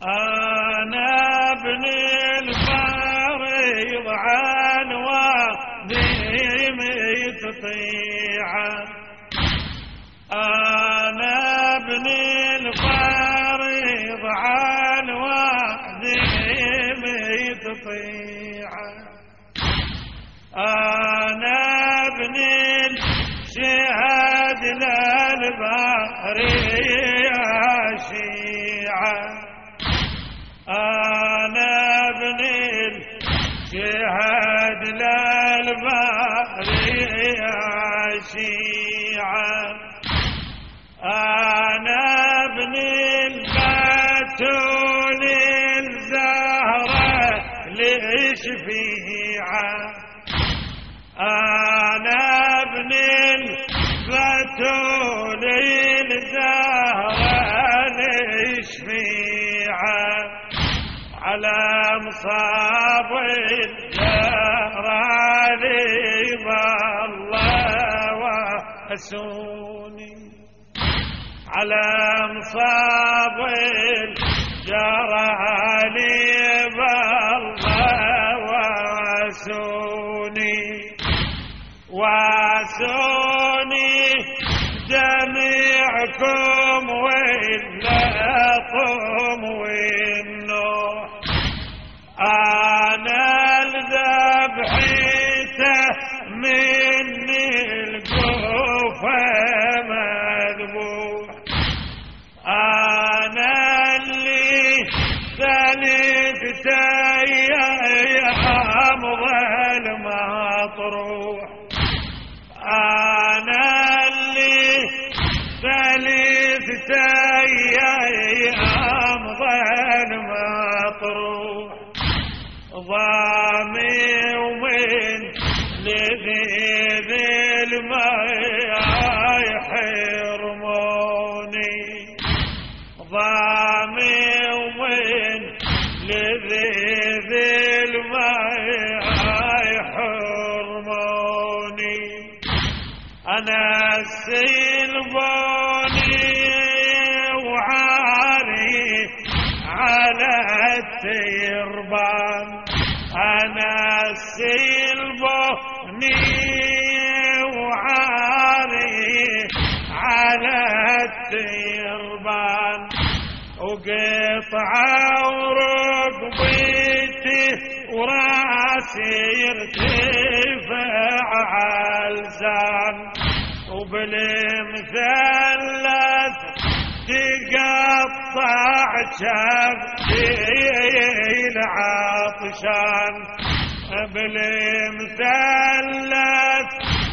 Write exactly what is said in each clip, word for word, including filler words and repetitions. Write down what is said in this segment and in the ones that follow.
أنا ابن الفريض عن وادي تطيعه، أنا ابن الفريض عن وادي تطيعه، أنا ابن الشهاد للبحرية شيعة، أنا ابن الشهاد للبحرية شيعة، أنا ابن البتول الزهرة لشفيعة، أنا ابن البتول الزهرة لشفيعة، على مصاب الدهر علي والله وحسوني، على مصاب الدهر علي والله وحسوني، واسوني جميعكم واللطم والنوح، أنا الذبحيته مني الكوفة مذبوح، أنا اللي ثلثت أيام ظل مطروح، أنا اللي ثلثت أيام ظل مطروح، ضامي ومن لذيذ الماء يحرموني، ضامي ومن لذيذ الماء يحرموني، أنا السلبوني وعاري على التربان، أنا السلبوني وعاري على التربان، وقطعة وركبتي وراسي يرتفع عالزان، وبالمثلث تقطع شفتي العطشان، بالمثلث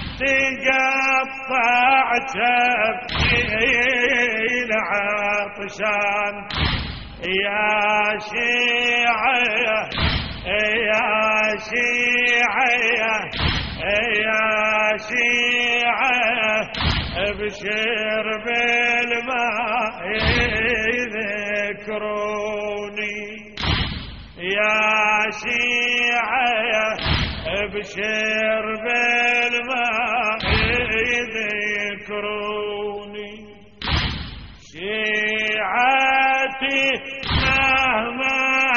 تقطع شفتي العطشان، يا شيعة يا شيعة يا شيعة ابشر بالماء يذكروني، يا شيعة ابشر بالماء يذكروني، شيعتي مهما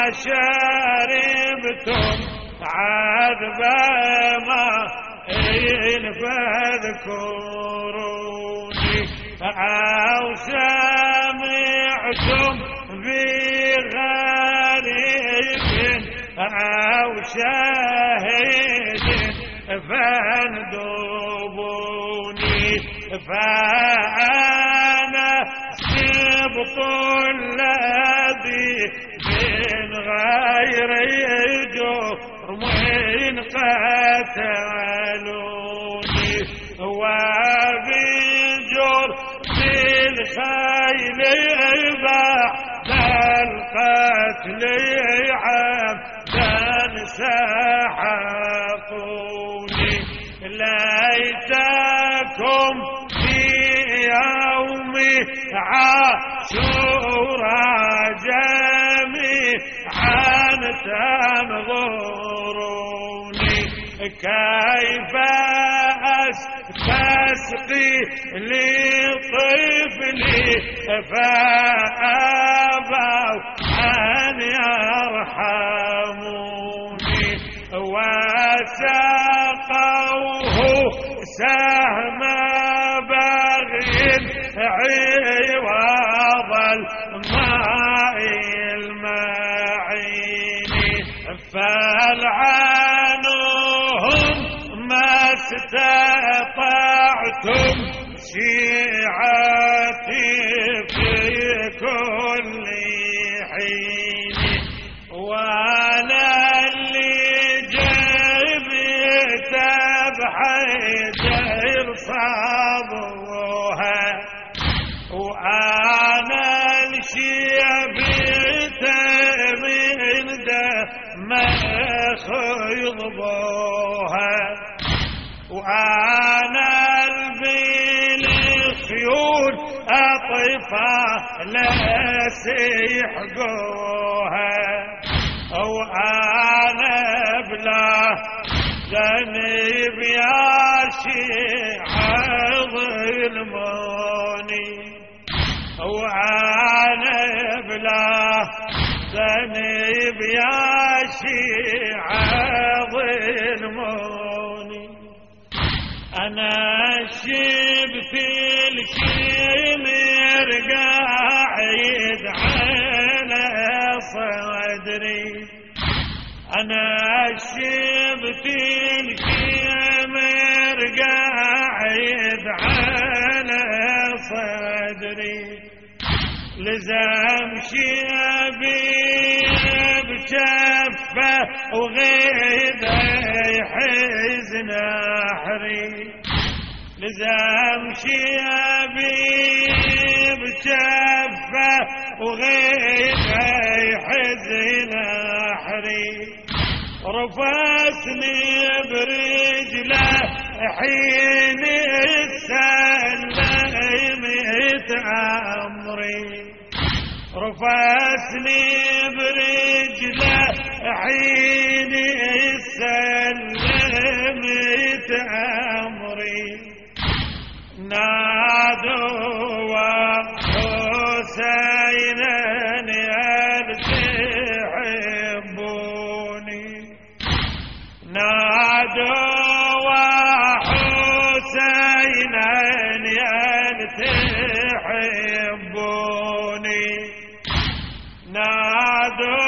شربتم عذبا ما فاذكروني، أو سمعتم بغريب أو شاهد فاندبوني، فأنا سبط الذي من غير جرم قتلوني، وبجرم الخيل بعد القتل عبدا سحقوني، ليتكم في يوم عاشوراء جميعا تنظروني، كيف أستسقي لطفلي فأبوا رحموني وساقوه سهم بغي عوض الماء المعين فالعنهم ما استطعتم شيعتي في كل حين وانا اللي جبت بحيدر صابوها وانا الشيبت من دم يضبوها وانا الخيول اطفى لسيحقوها وانا بلا ذنب يا شيعة ظلموني وانا بلا ذنب يا شيعة ظلموني أنا شبت الكمر قاعد على صدري أنا شبت الكمر قاعد على صدري لزم شيبي بجفه وغيده يحزن نحري لزم شيبي بجفه وغيده يحزن نحري رفسني برجله حين سلمت أمري رفسني برجله حين سلمت أمري نادوا حسينا يلتحبوني نادوا حسينا يلتحبوني نادوا